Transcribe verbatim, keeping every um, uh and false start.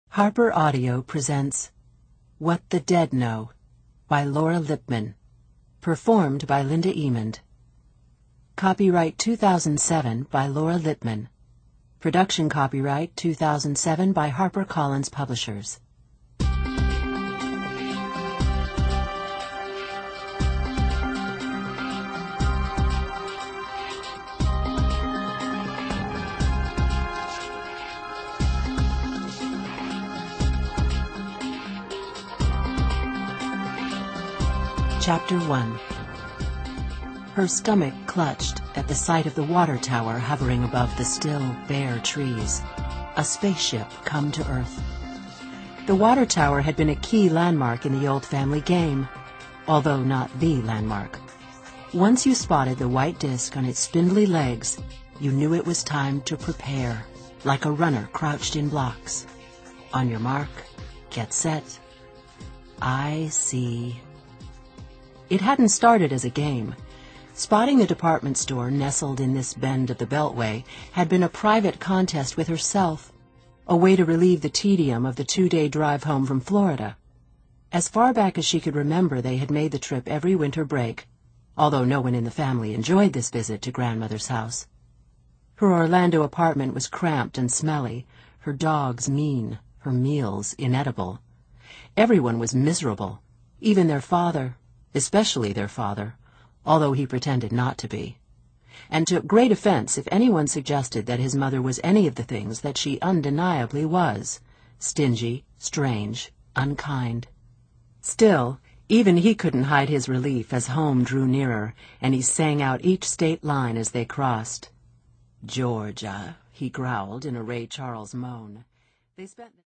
Harper Audio presents What the Dead Know by Laura Lippman, performed by Linda Emond. Copyright two thousand seven by Laura Lippman. Production copyright two thousand seven by HarperCollins Publishers. Chapter one. Her stomach clutched at the sight of the water tower hovering above the still, bare trees. A spaceship come to Earth. The water tower had been a key landmark in the old family game, although not the landmark. Once you spotted the white disk on its spindly legs, you knew it was time to prepare, like a runner crouched in blocks. On your mark, get set. I see. It hadn't started as a game. Spotting the department store nestled in this bend of the Beltway had been a private contest with herself, a way to relieve the tedium of the two-day drive home from Florida. As far back as she could remember, they had made the trip every winter break, although no one in the family enjoyed this visit to grandmother's house. Her Orlando apartment was cramped and smelly, her dogs mean, her meals inedible. Everyone was miserable, even their father. Especially their father, although he pretended not to be, and took great offense if anyone suggested that his mother was any of the things that she undeniably was: stingy, strange, unkind. Still, even he couldn't hide his relief as home drew nearer, and he sang out each state line as they crossed. "Georgia," he growled in a Ray Charles moan. They spent